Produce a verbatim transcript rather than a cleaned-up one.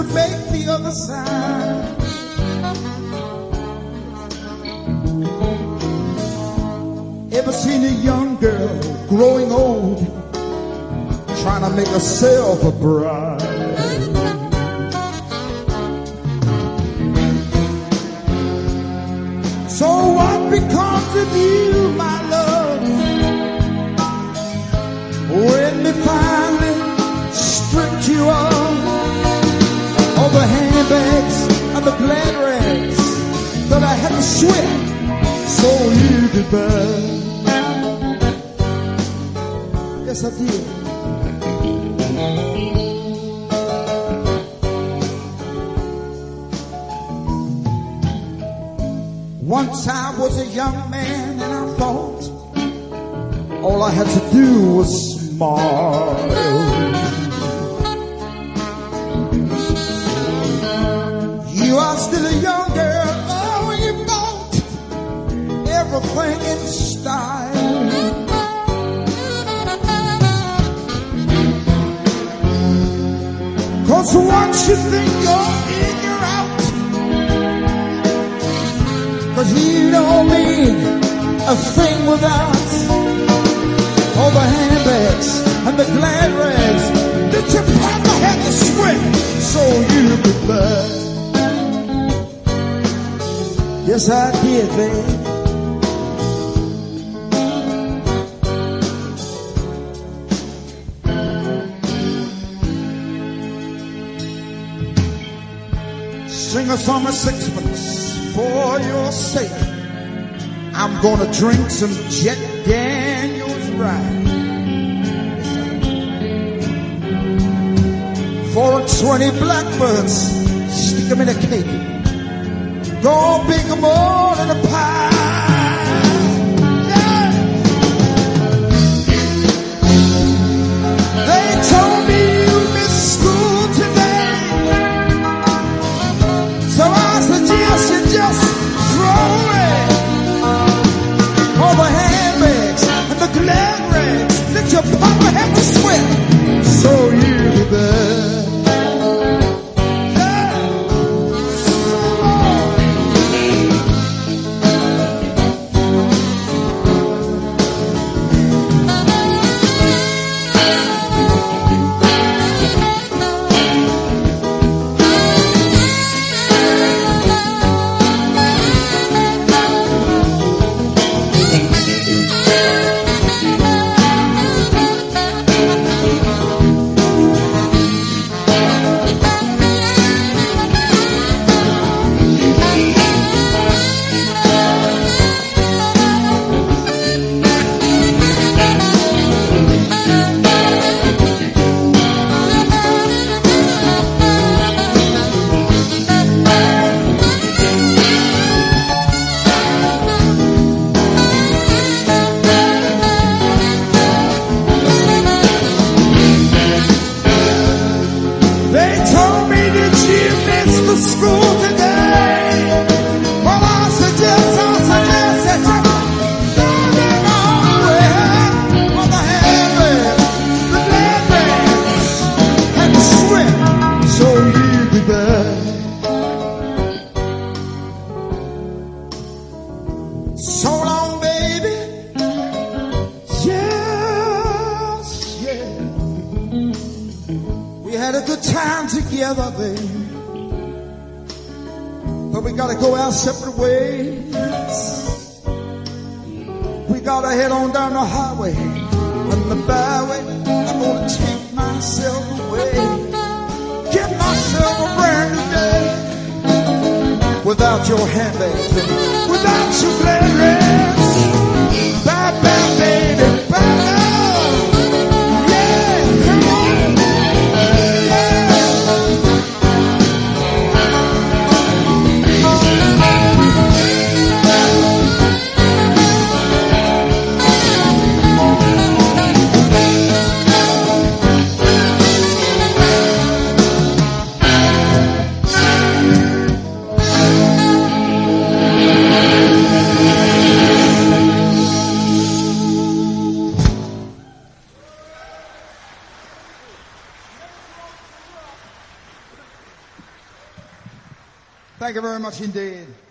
make the other side. Ever seen a young girl growing old, trying to make herself a bride? So what becomes of you, my love, when they finally stripped you of all the handbags and the glad rags that I had to sweat so you could buy? Yes, I did. Once I was a young man and I thought all I had to do was smile. You are still a young girl, oh, you thought everything in style. Cause once you think you're in, you're out. Cause you don't mean a thing without all the handbags and the glad rags that your papa had to sweat so you could buy. Yes, I did, babe. Sing a song of sixpence for your sake. I'm gonna drink some Jack Daniels right. For twenty blackbirds, stick them in a cake. Go big more than a pie. Yeah. They told me you missed school today, so I suggest you just throw away all the handbags and the glad rags that your papa had to sweat so you could buy. So long, baby. Yes, yeah. We had a good time together, baby. But we gotta go our separate ways. We gotta head on down the highway and the byway. I'm gonna take myself away, get myself a brand new day. Without your handbags, without your glad rags. Bye bye, baby, bye bye. Yeah, come on. Yeah. Thank you very much indeed.